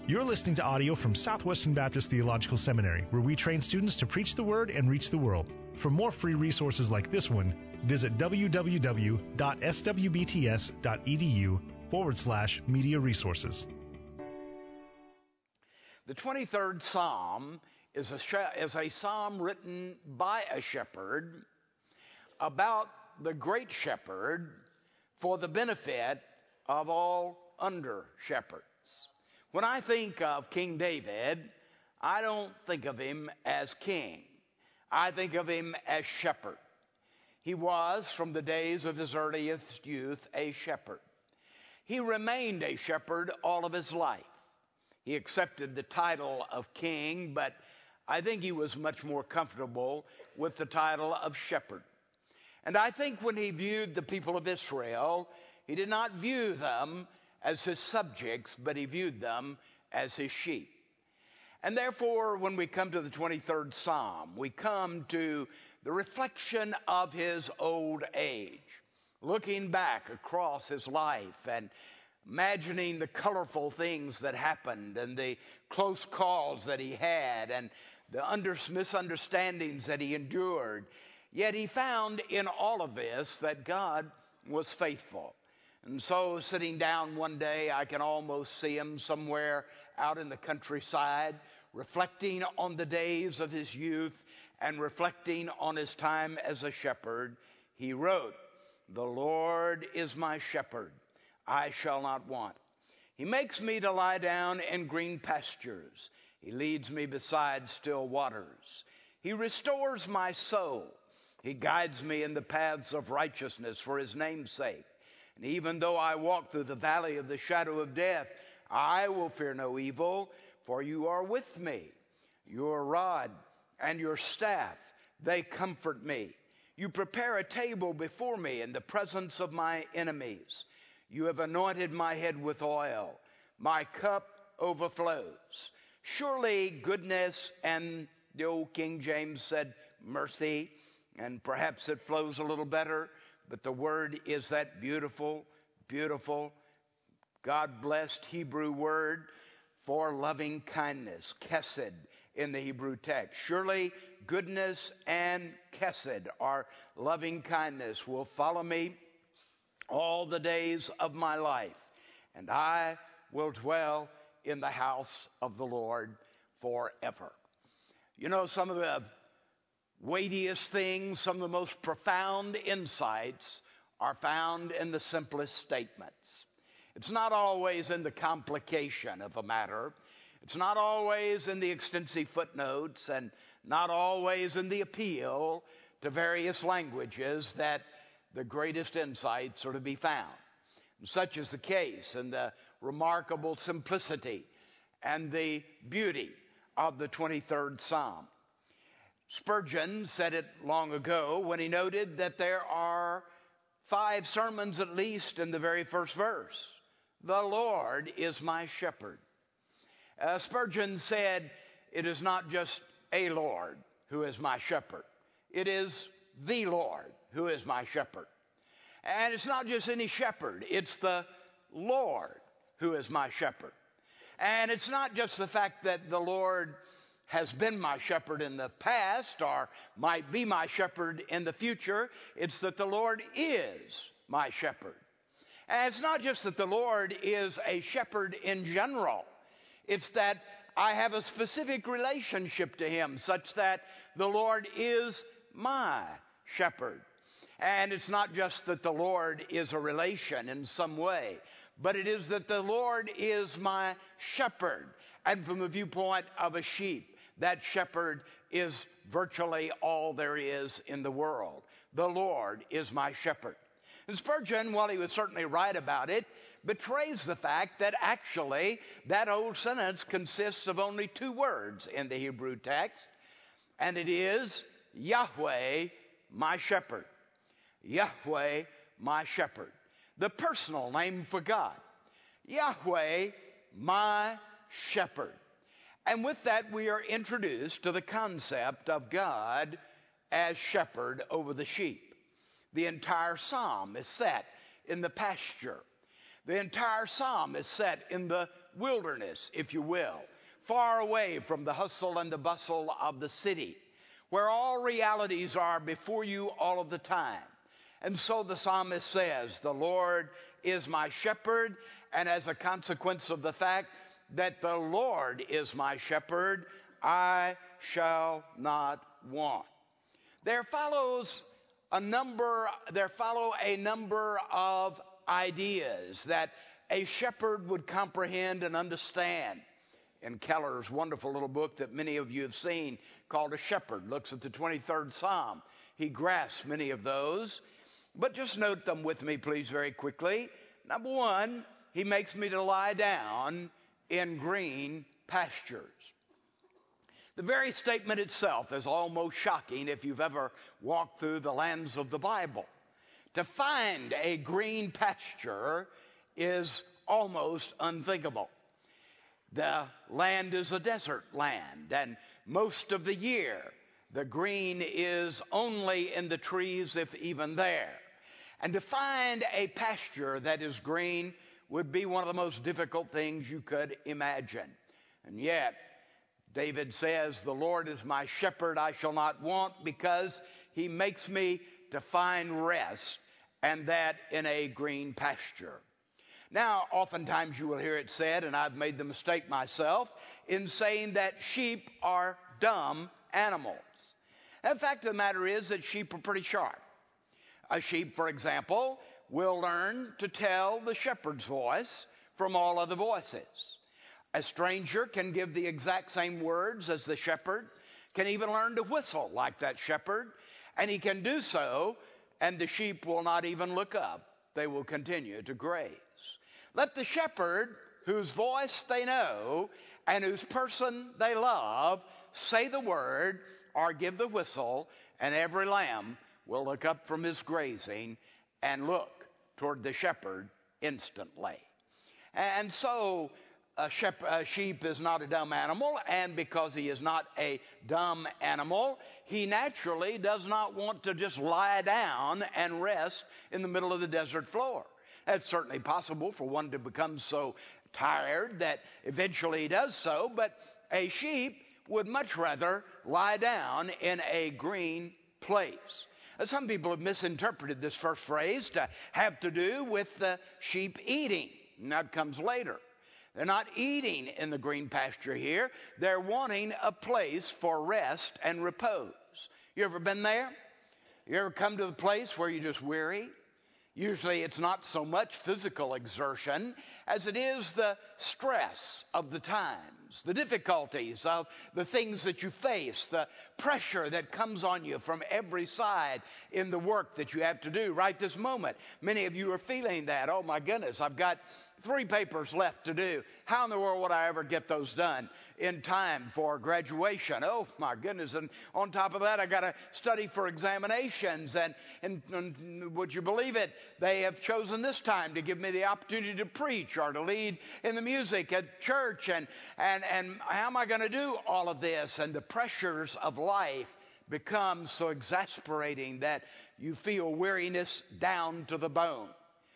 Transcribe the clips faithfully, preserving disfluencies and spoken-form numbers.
You're listening to audio from Southwestern Baptist Theological Seminary, where we train students to preach the Word and reach the world. For more free resources like this one, visit www.swbts.edu forward slash media resources. The twenty-third Psalm is a, is a psalm written by a shepherd about the great shepherd for the benefit of all under-shepherds. When I think of King David, I don't think of him as king. I think of him as shepherd. He was, from the days of his earliest youth, a shepherd. He remained a shepherd all of his life. He accepted the title of king, but I think he was much more comfortable with the title of shepherd. And I think when he viewed the people of Israel, he did not view them as his subjects, but he viewed them as his sheep. And therefore, when we come to the twenty-third Psalm, we come to the reflection of his old age, looking back across his life and imagining the colorful things that happened and the close calls that he had and the under- misunderstandings that he endured. Yet he found in all of this that God was faithful. And so sitting down one day, I can almost see him somewhere out in the countryside, reflecting on the days of his youth and reflecting on his time as a shepherd. He wrote, "The Lord is my shepherd, I shall not want. He makes me to lie down in green pastures. He leads me beside still waters. He restores my soul. He guides me in the paths of righteousness for his name's sake. And even though I walk through the valley of the shadow of death, I will fear no evil, for you are with me. Your rod and your staff, they comfort me. You prepare a table before me in the presence of my enemies. You have anointed my head with oil. My cup overflows. Surely goodness," and the old King James said mercy, and perhaps it flows a little better, but the word is that beautiful, beautiful, God-blessed Hebrew word for loving kindness, chesed in the Hebrew text. Surely goodness and chesed, or loving kindness, will follow me all the days of my life, and I will dwell in the house of the Lord forever. You know, some of the weightiest things, some of the most profound insights are found in the simplest statements. It's not always in the complication of a matter. It's not always in the extensive footnotes and not always in the appeal to various languages that the greatest insights are to be found. And such is the case in the remarkable simplicity and the beauty of the twenty-third Psalm. Spurgeon said it long ago when he noted that there are five sermons at least in the very first verse. The Lord is my shepherd. Uh, Spurgeon said, it is not just a Lord who is my shepherd. It is the Lord who is my shepherd. And it's not just any shepherd. It's the Lord who is my shepherd. And it's not just the fact that the Lord has been my shepherd in the past or might be my shepherd in the future. It's that the Lord is my shepherd. And it's not just that the Lord is a shepherd in general. It's that I have a specific relationship to him such that the Lord is my shepherd. And it's not just that the Lord is a relation in some way, but it is that the Lord is my shepherd. And from the viewpoint of a sheep, that shepherd is virtually all there is in the world. The Lord is my shepherd. And Spurgeon, while he was certainly right about it, betrays the fact that actually that old sentence consists of only two words in the Hebrew text, and it is Yahweh, my shepherd. Yahweh, my shepherd. The personal name for God. Yahweh, my shepherd. And with that, we are introduced to the concept of God as shepherd over the sheep. The entire psalm is set in the pasture. The entire psalm is set in the wilderness, if you will, far away from the hustle and the bustle of the city, where all realities are before you all of the time. And so the psalmist says, the Lord is my shepherd, and as a consequence of the fact that the Lord is my shepherd, I shall not want. There follows a number, there follow a number of ideas that a shepherd would comprehend and understand. In Keller's wonderful little book that many of you have seen called A Shepherd, looks at the twenty-third Psalm. He grasps many of those, but just note them with me, please, very quickly. Number one, he makes me to lie down in green pastures. The very statement itself is almost shocking if you've ever walked through the lands of the Bible. To find a green pasture is almost unthinkable. The land is a desert land, and most of the year the green is only in the trees, if even there. And to find a pasture that is green would be one of the most difficult things you could imagine. And yet, David says, the Lord is my shepherd, I shall not want, because he makes me to find rest, and that in a green pasture. Now, oftentimes you will hear it said, and I've made the mistake myself, in saying that sheep are dumb animals. And the fact of the matter is that sheep are pretty sharp. A sheep, for example, will learn to tell the shepherd's voice from all other voices. A stranger can give the exact same words as the shepherd, can even learn to whistle like that shepherd, and he can do so, and the sheep will not even look up. They will continue to graze. Let the shepherd, whose voice they know and whose person they love, say the word or give the whistle, and every lamb will look up from his grazing and look toward the shepherd instantly. And so a, shep- a sheep is not a dumb animal, and because he is not a dumb animal, he naturally does not want to just lie down and rest in the middle of the desert floor. It's certainly possible for one to become so tired that eventually he does so, but a sheep would much rather lie down in a green place. Some people have misinterpreted this first phrase to have to do with the sheep eating, and that comes later. They're not eating in the green pasture here. They're wanting a place for rest and repose. You ever been there? You ever come to the place where you're just weary? Usually it's not so much physical exertion as it is the stress of the times, the difficulties of the things that you face, the pressure that comes on you from every side in the work that you have to do right this moment. Many of you are feeling that. Oh my goodness, I've got three papers left to do. How in the world would I ever get those done in time for graduation? Oh my goodness. And on top of that, I got to study for examinations. And, and, and would you believe it? They have chosen this time to give me the opportunity to preach or to lead in the music at church. And, and, and how am I going to do all of this? And the pressures of life become so exasperating that you feel weariness down to the bone.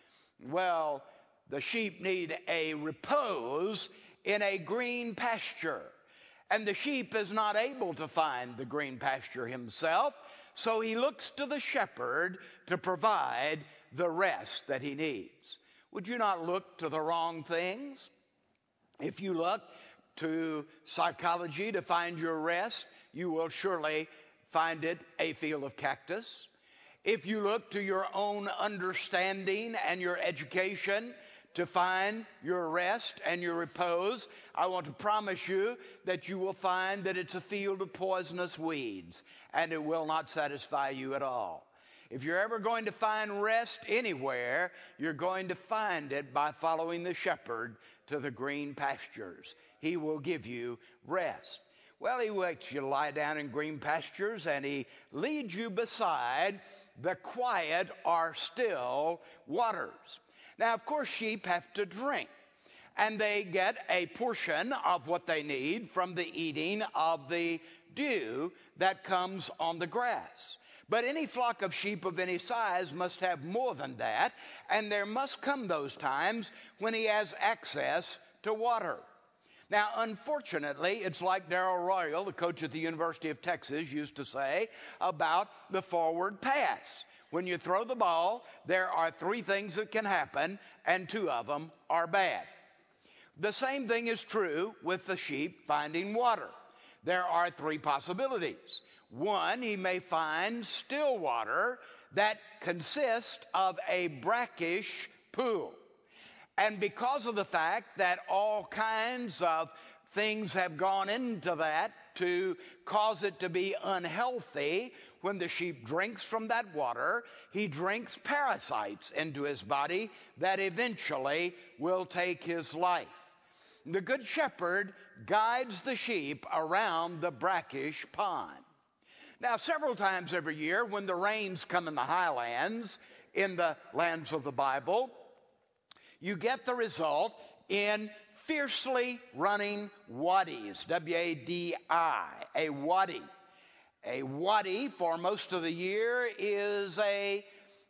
Well, the sheep need a repose in a green pasture. And the sheep is not able to find the green pasture himself, so he looks to the shepherd to provide the rest that he needs. Would you not look to the wrong things? If you look to psychology to find your rest, you will surely find it a field of cactus. If you look to your own understanding and your education to find your rest and your repose, I want to promise you that you will find that it's a field of poisonous weeds, and it will not satisfy you at all. If you're ever going to find rest anywhere, you're going to find it by following the shepherd to the green pastures. He will give you rest. Well, he lets you lie down in green pastures, and he leads you beside the quiet or still waters. Now, of course, sheep have to drink, and they get a portion of what they need from the eating of the dew that comes on the grass. But any flock of sheep of any size must have more than that, and there must come those times when he has access to water. Now, unfortunately, it's like Darrell Royal, the coach at the University of Texas, used to say about the forward pass. When you throw the ball, there are three things that can happen, and two of them are bad. The same thing is true with the sheep finding water. There are three possibilities. One, he may find still water that consists of a brackish pool. And because of the fact that all kinds of things have gone into that to cause it to be unhealthy, when the sheep drinks from that water, he drinks parasites into his body that eventually will take his life. The Good Shepherd guides the sheep around the brackish pond. Now, several times every year when the rains come in the highlands, in the lands of the Bible, you get the result in fiercely running wadis, W A D I, a wadi. A wadi for most of the year is a,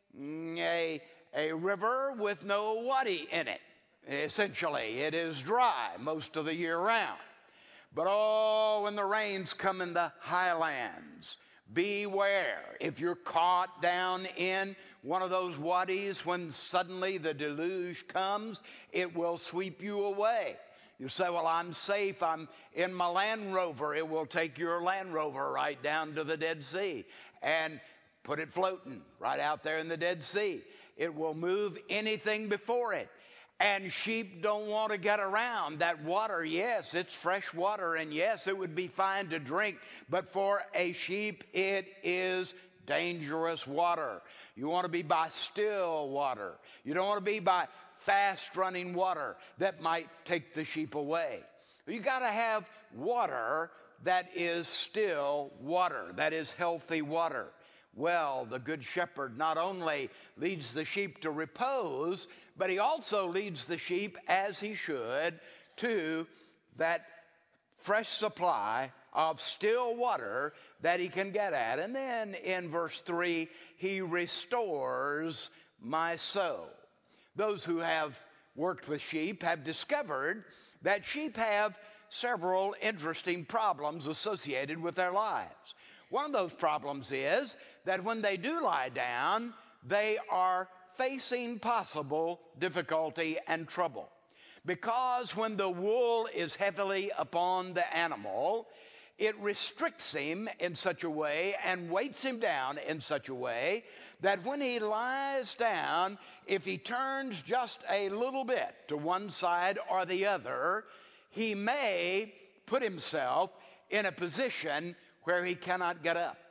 a, a river with no wadi in it. Essentially, it is dry most of the year round. But oh, when the rains come in the highlands, beware. If you're caught down in one of those wadis, when suddenly the deluge comes, it will sweep you away. You say, well, I'm safe. I'm in my Land Rover. It will take your Land Rover right down to the Dead Sea and put it floating right out there in the Dead Sea. It will move anything before it. And sheep don't want to get around that water. Yes, it's fresh water, and yes, it would be fine to drink, but for a sheep, it is dangerous water. You want to be by still water. You don't want to be by fast-running water that might take the sheep away. You got to have water that is still water, that is healthy water. Well, the Good Shepherd not only leads the sheep to repose, but he also leads the sheep, as he should, to that fresh supply of still water that he can get at. And then in verse three, he restores my soul. Those who have worked with sheep have discovered that sheep have several interesting problems associated with their lives. One of those problems is that when they do lie down, they are facing possible difficulty and trouble. Because when the wool is heavily upon the animal, it restricts him in such a way and weights him down in such a way that when he lies down, if he turns just a little bit to one side or the other, he may put himself in a position where he cannot get up.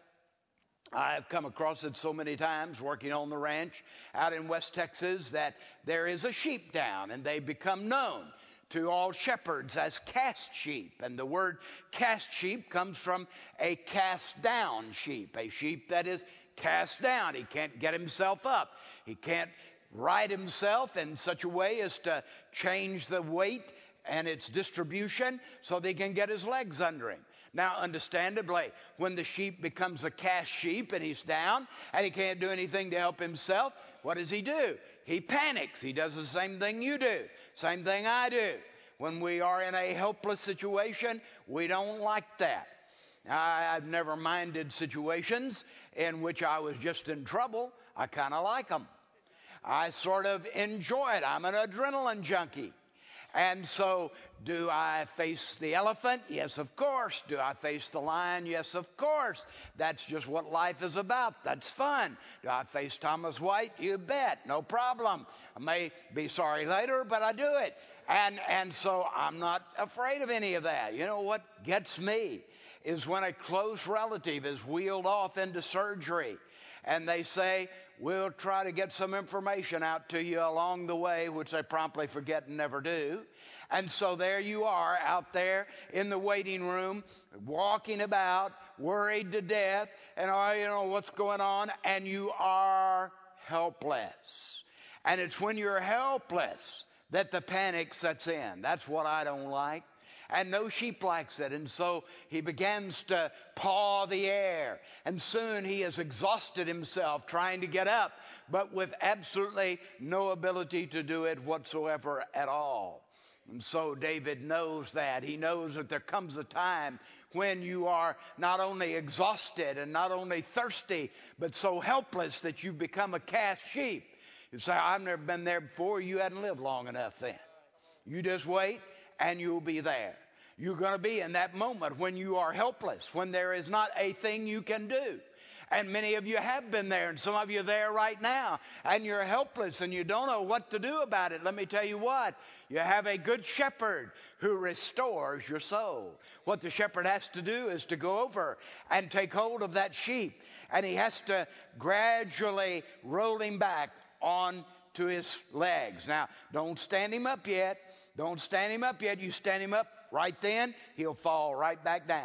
I've come across it so many times working on the ranch out in West Texas that there is a sheep down, and they become known to all shepherds as cast sheep. And the word cast sheep comes from a cast down sheep, a sheep that is cast down. He can't get himself up. He can't right himself in such a way as to change the weight and its distribution so they can get his legs under him. Now, understandably, when the sheep becomes a cast sheep and he's down and he can't do anything to help himself, what does he do? He panics. He does the same thing you do, same thing I do. When we are in a helpless situation, we don't like that. I, I've never minded situations in which I was just in trouble. I kind of like them. I sort of enjoy it. I'm an adrenaline junkie. And so, do I face the elephant? Yes, of course. Do I face the lion? Yes, of course. That's just what life is about. That's fun. Do I face Thomas White? You bet. No problem. I may be sorry later, but I do it. And, and so I'm not afraid of any of that. You know what gets me is when a close relative is wheeled off into surgery and they say, we'll try to get some information out to you along the way, which they promptly forget and never do. And so there you are out there in the waiting room, walking about, worried to death, and oh, you know what's going on, and you are helpless. And it's when you're helpless that the panic sets in. That's what I don't like. and no sheep likes it. And so he begins to paw the air, and soon he has exhausted himself trying to get up, but with absolutely no ability to do it whatsoever at all. And so David knows that. He knows that there comes a time when you are not only exhausted and not only thirsty, but so helpless that you become a cast sheep. You say, I've never been there before. You hadn't lived long enough then. You just wait and you'll be there. You're going to be in that moment when you are helpless, when there is not a thing you can do. And many of you have been there, and some of you are there right now, and you're helpless and you don't know what to do about it. Let me tell you what, you have a good shepherd who restores your soul. What the shepherd has to do is to go over and take hold of that sheep, and he has to gradually roll him back on to his legs. Now, don't stand him up yet. Don't stand him up yet. You stand him up right then, he'll fall right back down.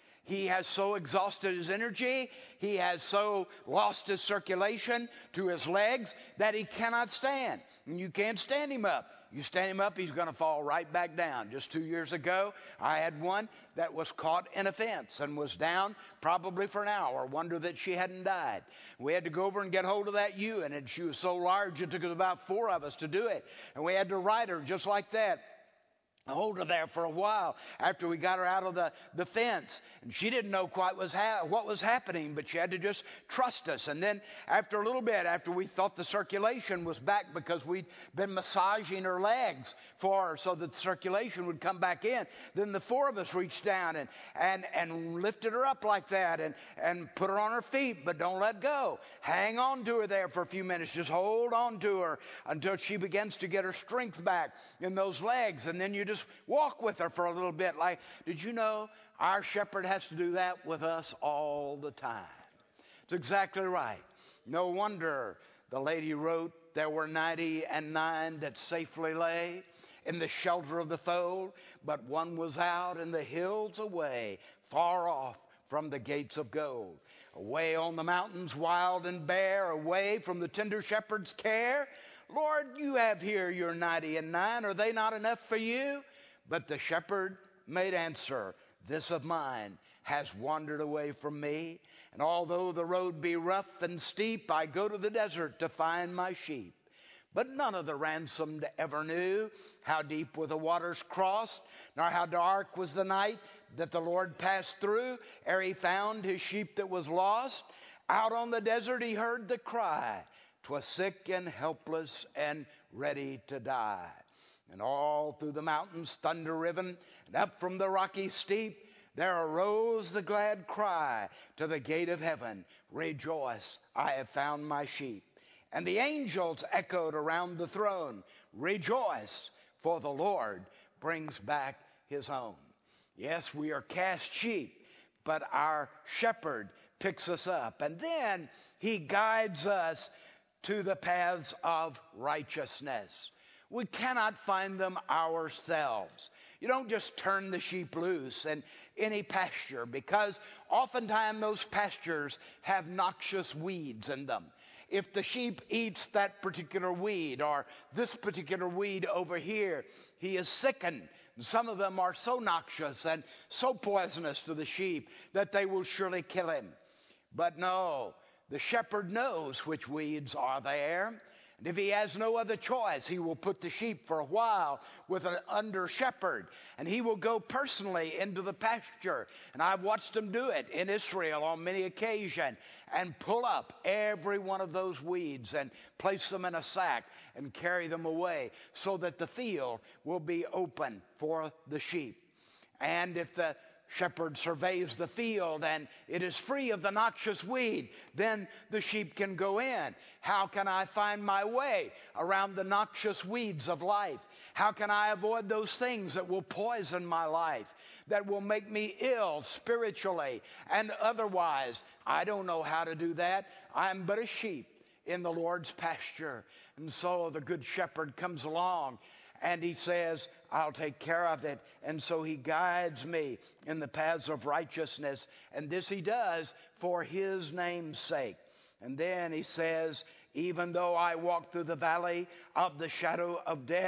He has so exhausted his energy, he has so lost his circulation to his legs that he cannot stand. And you can't stand him up. You stand him up, he's going to fall right back down. Just two years ago, I had one that was caught in a fence and was down probably for an hour. Wonder that she hadn't died. We had to go over and get hold of that ewe, and she was so large it took us about four of us to do it. And we had to ride her just like that. Hold her there for a while after we got her out of the, the fence. And she didn't know quite was ha- what was happening, but she had to just trust us. And then after a little bit, after we thought the circulation was back because we'd been massaging her legs for her so that the circulation would come back in, then the four of us reached down and, and, and lifted her up like that and, and put her on her feet, but don't let go. Hang on to her there for a few minutes. Just hold on to her until she begins to get her strength back in those legs. And then you just walk with her for a little bit. Like, did you know our shepherd has to do that with us all the time? It's exactly right. No wonder the lady wrote, there were ninety and nine that safely lay in the shelter of the fold, but one was out in the hills away, far off from the gates of gold. Away on the mountains wild and bare, away from the tender shepherd's care. Lord, you have here your ninety and nine. Are they not enough for you? But the shepherd made answer, this of mine has wandered away from me. And although the road be rough and steep, I go to the desert to find my sheep. But none of the ransomed ever knew how deep were the waters crossed, nor how dark was the night that the Lord passed through, ere he found his sheep that was lost. Out on the desert he heard the cry, 'twas sick and helpless and ready to die. And all through the mountains thunder-riven, and up from the rocky steep, there arose the glad cry to the gate of heaven, rejoice, I have found my sheep. And the angels echoed around the throne, rejoice, for the Lord brings back his own. Yes, we are cast sheep, but our shepherd picks us up. And then he guides us to the paths of righteousness. We cannot find them ourselves. You don't just turn the sheep loose in any pasture, because oftentimes those pastures have noxious weeds in them. If the sheep eats that particular weed or this particular weed over here, he is sickened. Some of them are so noxious and so poisonous to the sheep that they will surely kill him. But no, the shepherd knows which weeds are there. And if he has no other choice, he will put the sheep for a while with an under shepherd. And he will go personally into the pasture. And I've watched him do it in Israel on many occasions. And pull up every one of those weeds and place them in a sack and carry them away so that the field will be open for the sheep. And if the shepherd surveys the field and it is free of the noxious weed, then the sheep can go in. How can I find my way around the noxious weeds of life? How can I avoid those things that will poison my life, that will make me ill spiritually and otherwise? I don't know how to do that. I'm but a sheep in the Lord's pasture. And so the good shepherd comes along and he says, I'll take care of it. And so he guides me in the paths of righteousness. And this he does for his name's sake. And then he says, even though I walk through the valley of the shadow of death,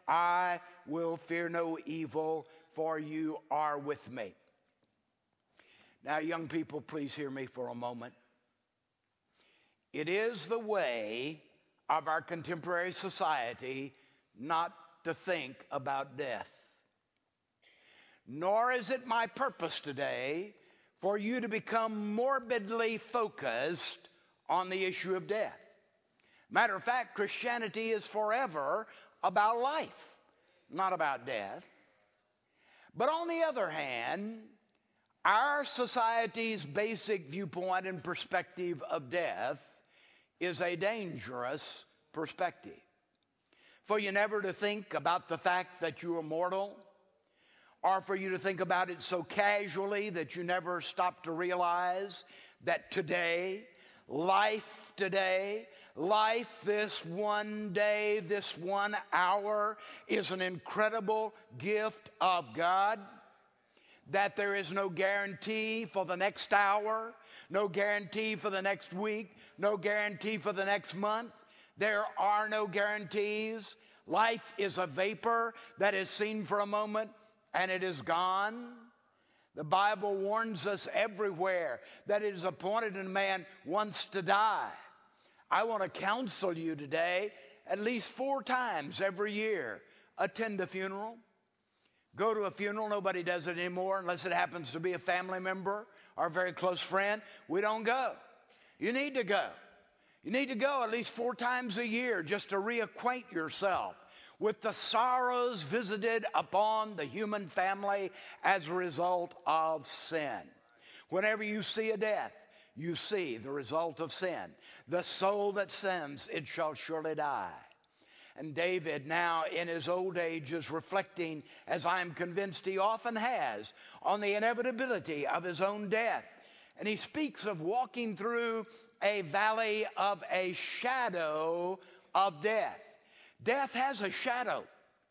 I will fear no evil, for you are with me. Now, young people, please hear me for a moment. It is the way of our contemporary society not to think about death. Nor is it my purpose today for you to become morbidly focused on the issue of death. Matter of fact, Christianity is forever about life, not about death. But on the other hand, our society's basic viewpoint and perspective of death is a dangerous perspective. For you never to think about the fact that you are mortal, or for you to think about it so casually that you never stop to realize that today, life today, life this one day, this one hour is an incredible gift of God. That there is no guarantee for the next hour, no guarantee for the next week, no guarantee for the next month. There are no guarantees. Life is a vapor that is seen for a moment and it is gone. The Bible warns us everywhere that it is appointed in man once to die. I want to counsel you today, at least four times every year, attend a funeral. Go to a funeral. Nobody does it anymore unless it happens to be a family member or a very close friend. We don't go. You need to go. You need to go at least four times a year just to reacquaint yourself with the sorrows visited upon the human family as a result of sin. Whenever you see a death, you see the result of sin. The soul that sins, it shall surely die. And David now in his old age is reflecting, as I'm convinced he often has, on the inevitability of his own death. And he speaks of walking through a valley of a shadow of death. Death has a shadow.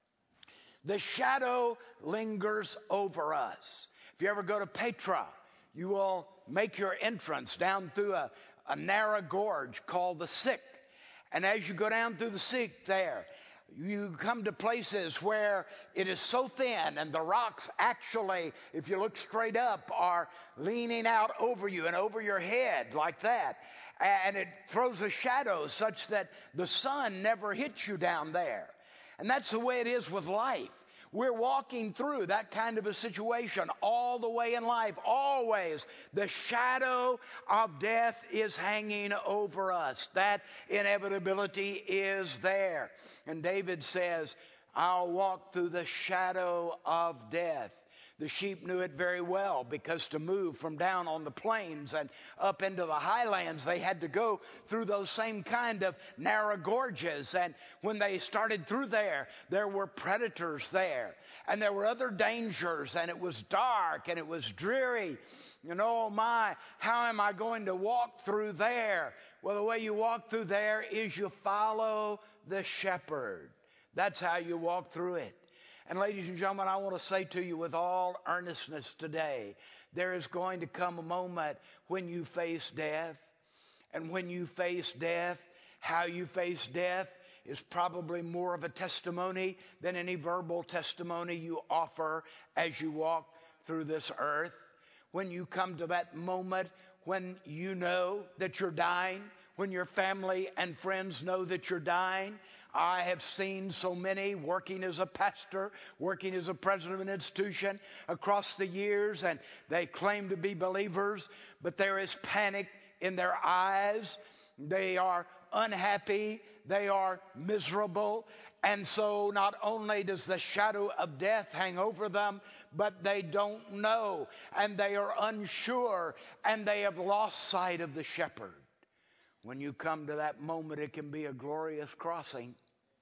The shadow lingers over us. If you ever go to Petra, you will make your entrance down through a, a narrow gorge called the Sick. And as you go down through the Sick there, you come to places where it is so thin and the rocks actually, if you look straight up, are leaning out over you and over your head like that. And it throws a shadow such that the sun never hits you down there. And that's the way it is with life. We're walking through that kind of a situation all the way in life. Always the shadow of death is hanging over us. That inevitability is there. And David says, I'll walk through the shadow of death. The sheep knew it very well, because to move from down on the plains and up into the highlands, they had to go through those same kind of narrow gorges. And when they started through there, there were predators there, and there were other dangers, and it was dark and it was dreary. And oh my, how am I going to walk through there? Well, the way you walk through there is you follow the shepherd. That's how you walk through it. And ladies and gentlemen, I want to say to you with all earnestness today, there is going to come a moment when you face death. And when you face death, how you face death is probably more of a testimony than any verbal testimony you offer as you walk through this earth. When you come to that moment when you know that you're dying, when your family and friends know that you're dying. I have seen so many working as a pastor, working as a president of an institution across the years, and they claim to be believers, but there is panic in their eyes. They are unhappy. They are miserable. And so not only does the shadow of death hang over them, but they don't know, and they are unsure, and they have lost sight of the shepherd. When you come to that moment, it can be a glorious crossing.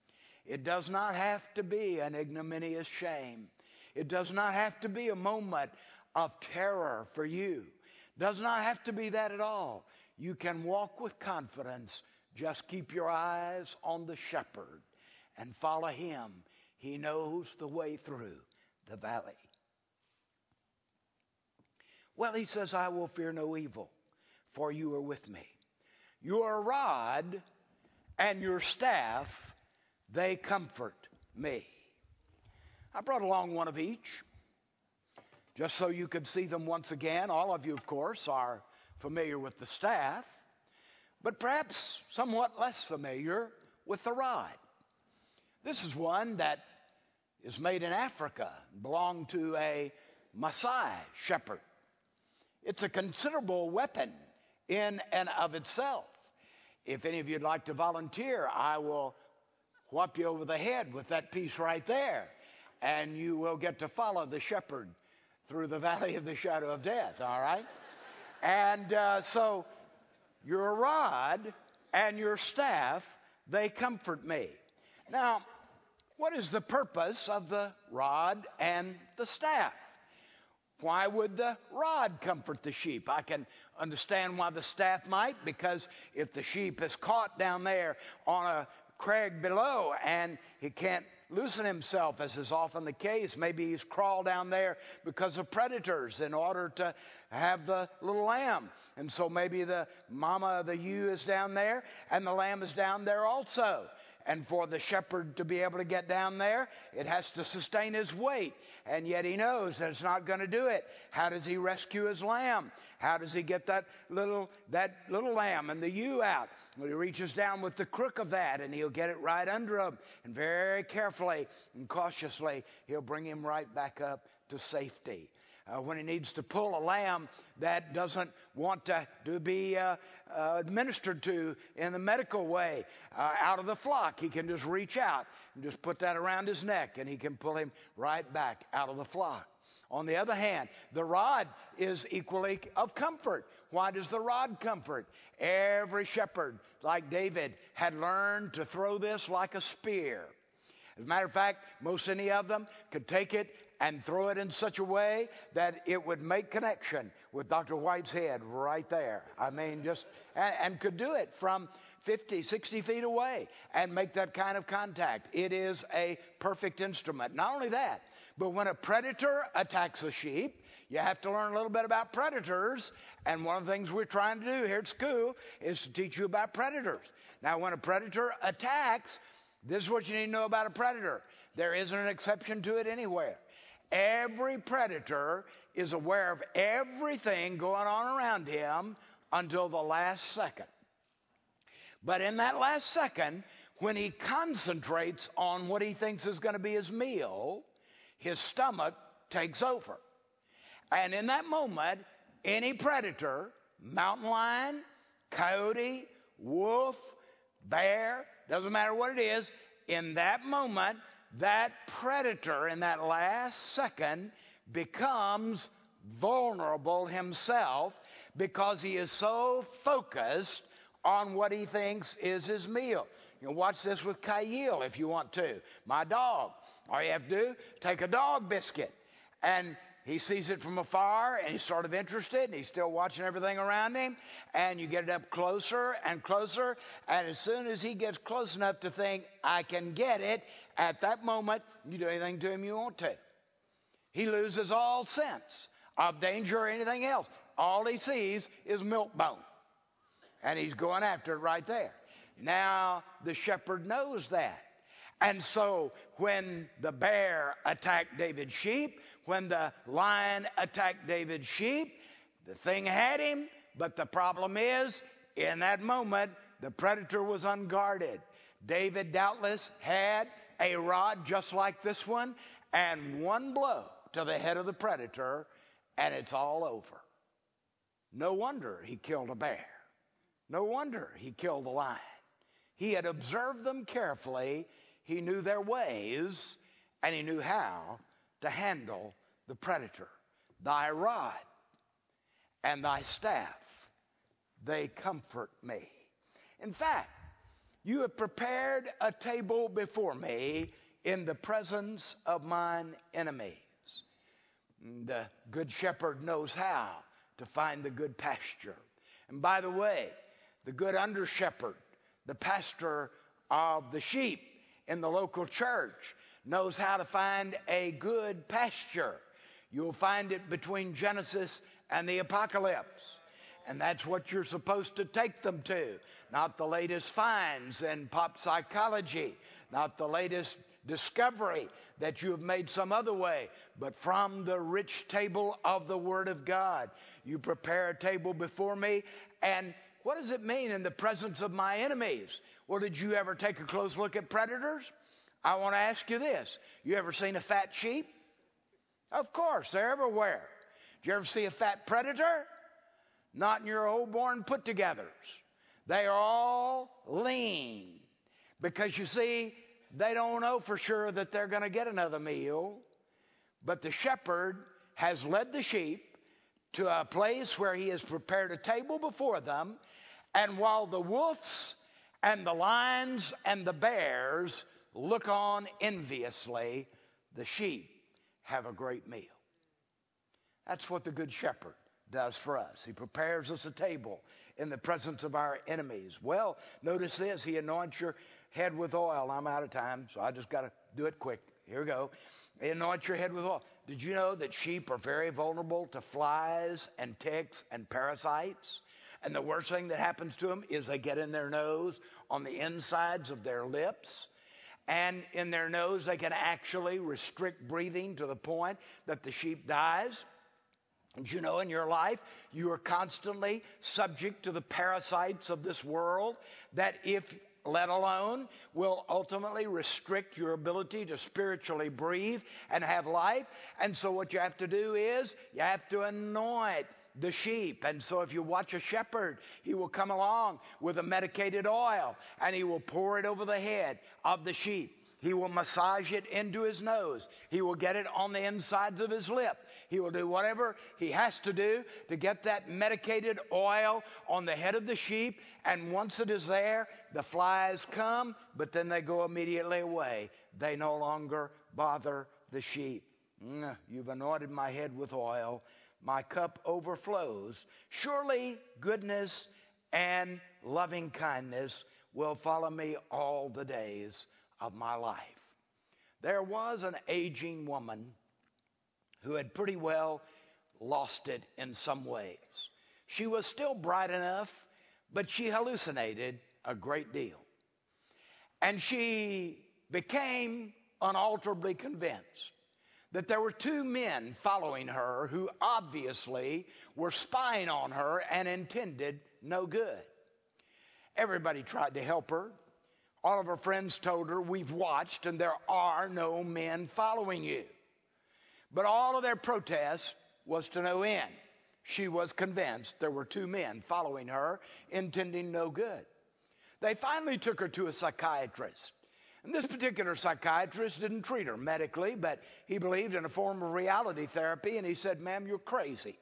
It does not have to be an ignominious shame. It does not have to be a moment of terror for you. It does not have to be that at all. You can walk with confidence. Just keep your eyes on the shepherd and follow him. He knows the way through the valley. Well, he says, I will fear no evil, for you are with me. Your rod and your staff, they comfort me. I brought along one of each, just so you could see them once again. All of you, of course, are familiar with the staff, but perhaps somewhat less familiar with the rod. This is one that is made in Africa, belonged to a Maasai shepherd. It's a considerable weapon in and of itself. If any of you'd like to volunteer, I will whop you over the head with that piece right there, and you will get to follow the shepherd through the valley of the shadow of death, all right? And uh, so your rod and your staff, they comfort me. Now, what is the purpose of the rod and the staff? Why would the rod comfort the sheep? I can understand why the staff might, because if the sheep is caught down there on a crag below and he can't loosen himself, as is often the case, maybe he's crawled down there because of predators in order to have the little lamb. And so maybe the mama of the ewe is down there and the lamb is down there also. And for the shepherd to be able to get down there, it has to sustain his weight. And yet he knows that it's not going to do it. How does he rescue his lamb? How does he get that little that little lamb and the ewe out? Well, he reaches down with the crook of that, and he'll get it right under him. And very carefully and cautiously, he'll bring him right back up to safety. Uh, when he needs to pull a lamb that doesn't want to, to be uh, uh, administered to in the medical way uh, out of the flock, he can just reach out and just put that around his neck, and he can pull him right back out of the flock. On the other hand, the rod is equally of comfort. Why does the rod comfort? Every shepherd, like David, had learned to throw this like a spear. As a matter of fact, most any of them could take it and throw it in such a way that it would make connection with Doctor White's head right there. I mean, just, and, and could do it from fifty, sixty feet away and make that kind of contact. It is a perfect instrument. Not only that, but when a predator attacks a sheep, you have to learn a little bit about predators. And one of the things we're trying to do here at school is to teach you about predators. Now, when a predator attacks, this is what you need to know about a predator. There isn't an exception to it anywhere. Every predator is aware of everything going on around him until the last second. But in that last second, when he concentrates on what he thinks is going to be his meal, his stomach takes over. And in that moment, any predator, mountain lion, coyote, wolf, bear, doesn't matter what it is, in that moment, that predator in that last second becomes vulnerable himself because he is so focused on what he thinks is his meal. You can watch this with Kyle if you want to. My dog. All you have to do, take a dog biscuit. And he sees it from afar, and he's sort of interested, and he's still watching everything around him. And you get it up closer and closer. And as soon as he gets close enough to think, I can get it, at that moment, you do anything to him you want to. He loses all sense of danger or anything else. All he sees is milk bone. And he's going after it right there. Now, the shepherd knows that. And so when the bear attacked David's sheep, when the lion attacked David's sheep, the thing had him, but the problem is, in that moment, the predator was unguarded. David doubtless had a rod just like this one, and one blow to the head of the predator, and it's all over. No wonder he killed a bear. No wonder he killed a lion. He had observed them carefully. He knew their ways, and he knew how to handle the predator. Thy rod and thy staff, they comfort me. In fact, you have prepared a table before me in the presence of mine enemies. The good shepherd knows how to find the good pasture. And by the way, the good under shepherd, the pastor of the sheep in the local church, knows how to find a good pasture. You'll find it between Genesis and the Apocalypse. And that's what you're supposed to take them to. Not the latest finds in pop psychology. Not the latest discovery that you have made some other way, but from the rich table of the Word of God. You prepare a table before me. And what does it mean, in the presence of my enemies? Well, did you ever take a close look at predators? I want to ask you this. You ever seen a fat sheep? Of course, they're everywhere. Did you ever see a fat predator? Not in your old born put-togethers. They are all lean. Because you see, they don't know for sure that they're going to get another meal. But the shepherd has led the sheep to a place where he has prepared a table before them. And while the wolves and the lions and the bears look on enviously, the sheep have a great meal. That's what the Good Shepherd does for us. He prepares us a table in the presence of our enemies. Well, notice this. He anoints your head with oil. I'm out of time, so I just got to do it quick. Here we go. He anoints your head with oil. Did you know that sheep are very vulnerable to flies and ticks and parasites? And the worst thing that happens to them is they get in their nose, on the insides of their lips. And in their nose, they can actually restrict breathing to the point that the sheep dies. And you know, in your life, you are constantly subject to the parasites of this world that, if let alone, will ultimately restrict your ability to spiritually breathe and have life. And so what you have to do is you have to anoint the sheep. And so if you watch a shepherd, he will come along with a medicated oil and he will pour it over the head of the sheep. He will massage it into his nose. He will get it on the insides of his lip. He will do whatever he has to do to get that medicated oil on the head of the sheep. And once it is there, the flies come, but then they go immediately away. They no longer bother the sheep. Mm, you've anointed my head with oil. My cup overflows. Surely goodness and loving kindness will follow me all the days of my life. There was an aging woman who had pretty well lost it in some ways. She was still bright enough, but she hallucinated a great deal. And she became unalterably convinced that there were two men following her who obviously were spying on her and intended no good. Everybody tried to help her. All of her friends told her, we've watched and there are no men following you. But all of their protest was to no end. She was convinced there were two men following her, intending no good. They finally took her to a psychiatrist. And this particular psychiatrist didn't treat her medically, but he believed in a form of reality therapy, and he said, ma'am, you're crazy.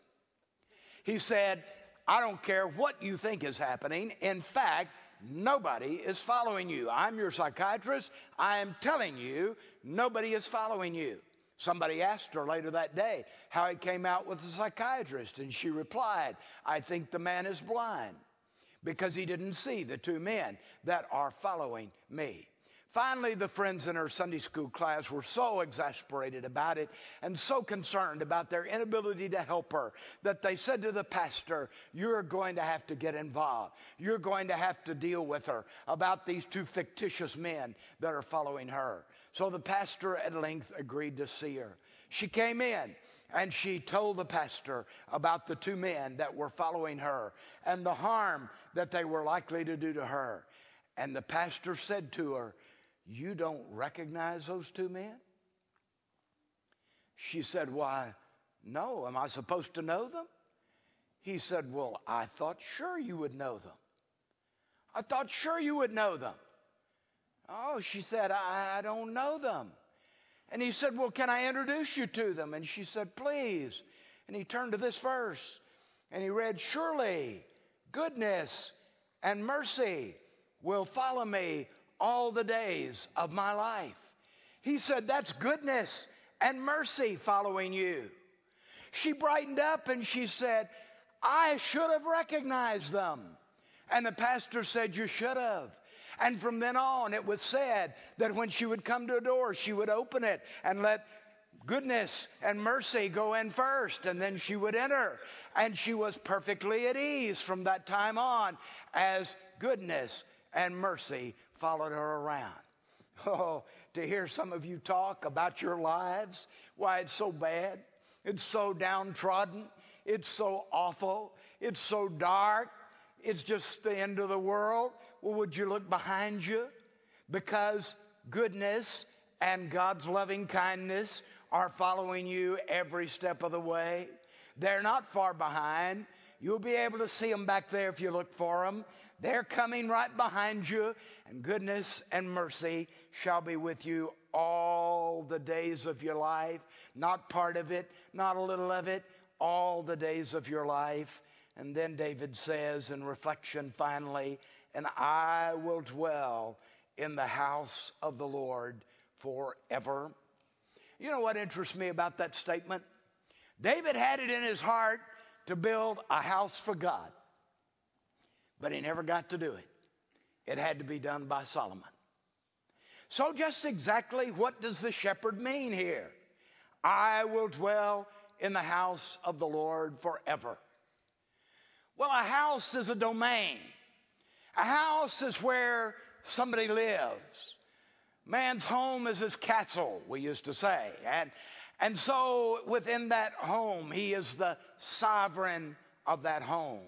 He said, I don't care what you think is happening. In fact, nobody is following you. I'm your psychiatrist. I am telling you, nobody is following you. Somebody asked her later that day how it came out with the psychiatrist, and she replied, I think the man is blind because he didn't see the two men that are following me. Finally, the friends in her Sunday school class were so exasperated about it and so concerned about their inability to help her that they said to the pastor, you're going to have to get involved. You're going to have to deal with her about these two fictitious men that are following her. So the pastor at length agreed to see her. She came in and she told the pastor about the two men that were following her and the harm that they were likely to do to her. And the pastor said to her, you don't recognize those two men? She said, why, no. Am I supposed to know them? He said, well, I thought sure you would know them. I thought sure you would know them. Oh, she said, I, I don't know them. And he said, well, can I introduce you to them? And she said, please. And he turned to this verse and he read, surely goodness and mercy will follow me all the days of my life. He said, that's goodness and mercy following you. She brightened up and she said, I should have recognized them. And the pastor said, you should have. And from then on, it was said that when she would come to a door, she would open it and let goodness and mercy go in first, and then she would enter. And she was perfectly at ease from that time on as goodness and mercy followed her around. Oh, to hear some of you talk about your lives, why it's so bad, it's so downtrodden, it's so awful, it's so dark, it's just the end of the world. Well, would you look behind you? Because goodness and God's loving kindness are following you every step of the way. They're not far behind. You'll be able to see them back there if you look for them. They're coming right behind you, and goodness and mercy shall be with you all the days of your life. Not part of it, not a little of it, all the days of your life. And then David says in reflection finally, and I will dwell in the house of the Lord forever. You know what interests me about that statement? David had it in his heart to build a house for God, but he never got to do it. It had to be done by Solomon. So just exactly what does the shepherd mean here? I will dwell in the house of the Lord forever. Well, a house is a domain. A house is where somebody lives. Man's home is his castle, we used to say. And, and so within that home, he is the sovereign of that home.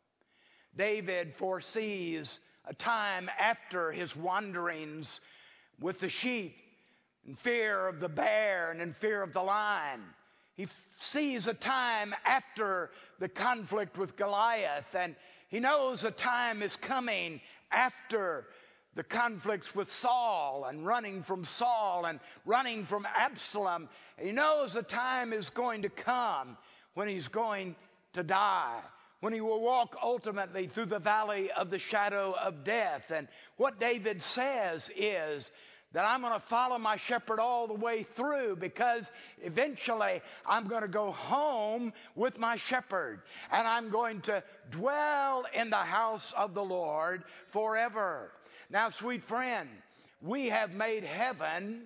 David foresees a time after his wanderings with the sheep, in fear of the bear and in fear of the lion. He sees a time after the conflict with Goliath, and he knows a time is coming after the conflicts with Saul and running from Saul and running from Absalom. He knows a time is going to come when he's going to die, when he will walk ultimately through the valley of the shadow of death. And what David says is that I'm going to follow my shepherd all the way through, because eventually I'm going to go home with my shepherd, and I'm going to dwell in the house of the Lord forever. Now, sweet friend, we have made heaven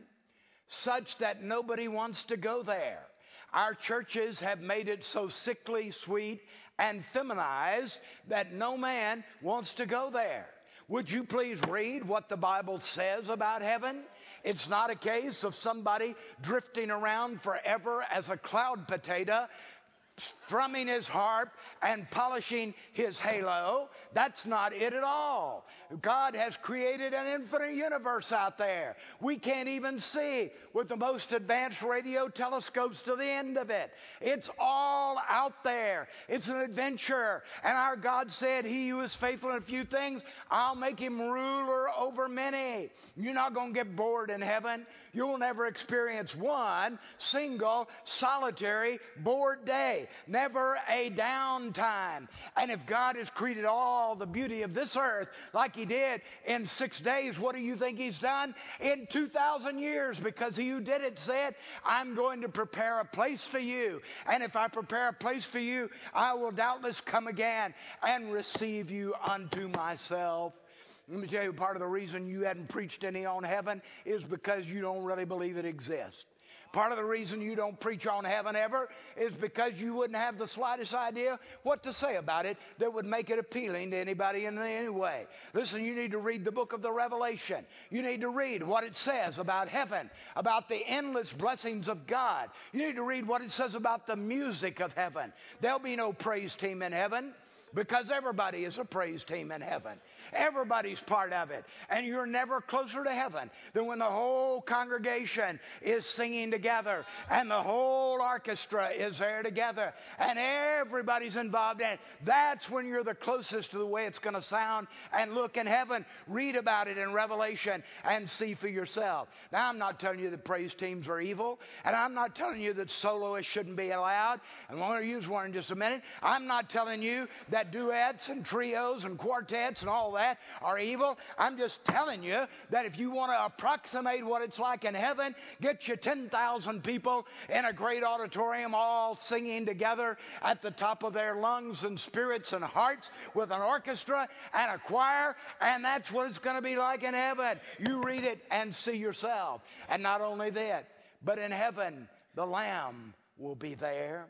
such that nobody wants to go there. Our churches have made it so sickly, sweet, and feminized that no man wants to go there. Would you please read what the Bible says about heaven? It's not a case of somebody drifting around forever as a cloud potato, strumming his harp and polishing his halo. That's not it at all. God has created an infinite universe out there. We can't even see with the most advanced radio telescopes to the end of it. It's all out there. It's an adventure. And our God said, he who is faithful in a few things, I'll make him ruler over many. You're not going to get bored in heaven. You will never experience one single, solitary, bored day. Never a downtime. And if God has created all the beauty of this earth like he did in six days, what do you think he's done in two thousand years? Because he who did it said, I'm going to prepare a place for you. And if I prepare a place for you, I will doubtless come again and receive you unto myself. Let me tell you, part of the reason you hadn't preached any on heaven is because you don't really believe it exists. Part of the reason you don't preach on heaven ever is because you wouldn't have the slightest idea what to say about it that would make it appealing to anybody in any way. Listen, you need to read the book of the Revelation. You need to read what it says about heaven, about the endless blessings of God. You need to read what it says about the music of heaven. There'll be no praise team in heaven, because everybody is a praise team in heaven. Everybody's part of it. And you're never closer to heaven than when the whole congregation is singing together and the whole orchestra is there together and everybody's involved in it. That's when you're the closest to the way it's going to sound and look in heaven. Read about it in Revelation and see for yourself. Now, I'm not telling you that praise teams are evil, and I'm not telling you that soloists shouldn't be allowed. I'm going to use one in just a minute. I'm not telling you that duets and trios and quartets and all that are evil. I'm just telling you that if you want to approximate what it's like in heaven, get you ten thousand people in a great auditorium all singing together at the top of their lungs and spirits and hearts with an orchestra and a choir, and that's what it's going to be like in heaven. You read it and see yourself. And not only that, but in heaven the Lamb will be there,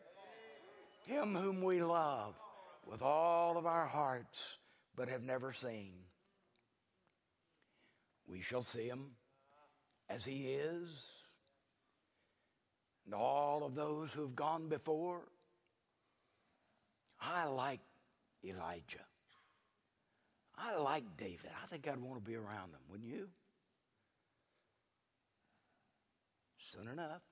him whom we love with all of our hearts but have never seen. We shall see him. as he is, and all of those who have gone before. I like Elijah. I like David. I think I'd want to be around them, wouldn't you? Soon enough,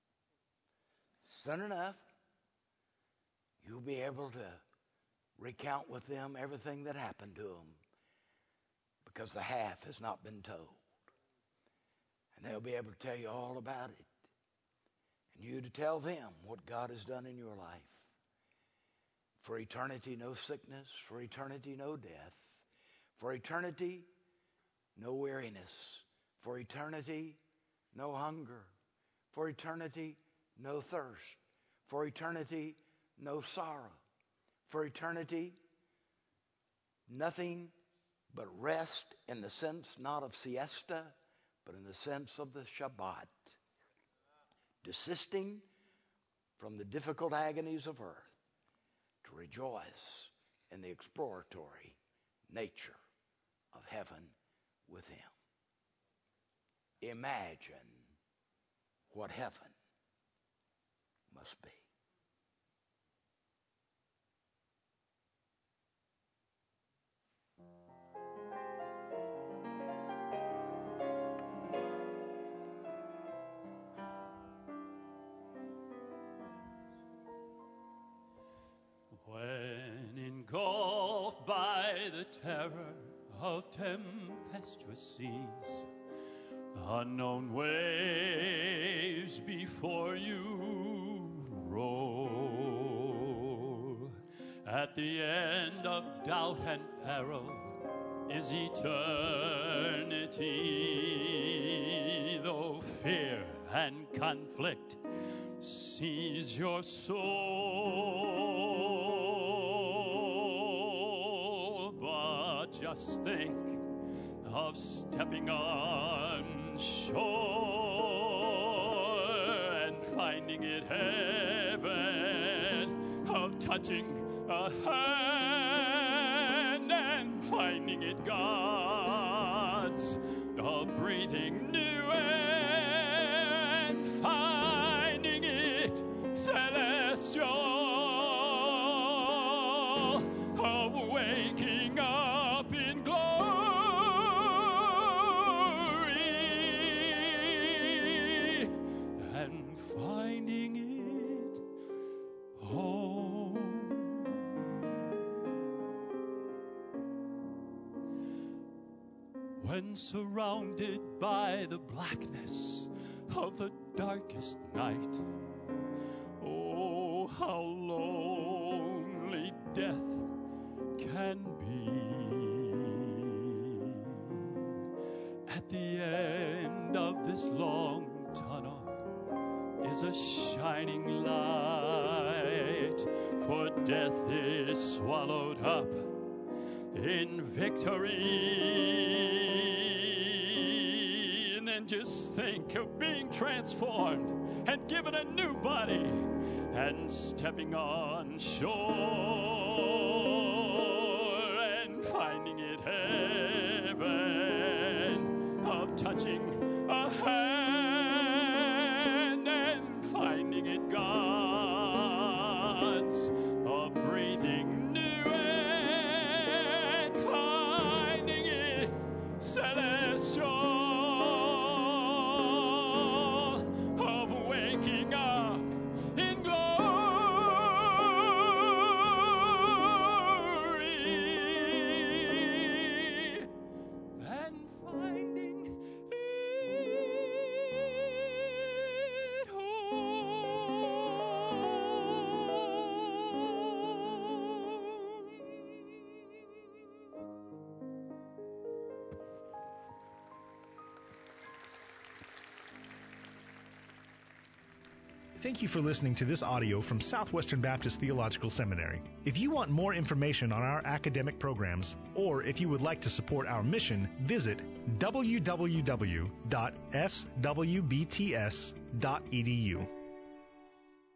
soon enough, you'll be able to recount with them everything that happened to them, because the half has not been told. And they'll be able to tell you all about it. And you to tell them what God has done in your life. For eternity, no sickness. For eternity, no death. For eternity, no weariness. For eternity, no hunger. For eternity, no thirst. For eternity, no sorrow. For eternity, nothing but rest, in the sense not of siesta, but in the sense of the Shabbat. Desisting from the difficult agonies of earth to rejoice in the exploratory nature of heaven with him. Imagine what heaven must be. When engulfed by the terror of tempestuous seas, unknown waves before you roll, at the end of doubt and peril is eternity, though fear and conflict seize your soul. But just think of stepping on shore and finding it heaven, of touching a hand and finding it God's, of breathing new and finding it celestial, of waking up in glory and finding it home. When surrounded by the blackness of the darkest night, oh, how lonely death can be. At the end of this long tunnel is a shining light, for death is swallowed up in victory. And then just think of being transformed and given a new body and stepping on shore and finding it heaven, of touching a hand and finding it God's, of breathing new and finding it celestial, of waking up in glory and finding it Thank you for listening to this audio from Southwestern Baptist Theological Seminary. If you want more information on our academic programs, or if you would like to support our mission, visit w w w dot s w b t s dot e d u.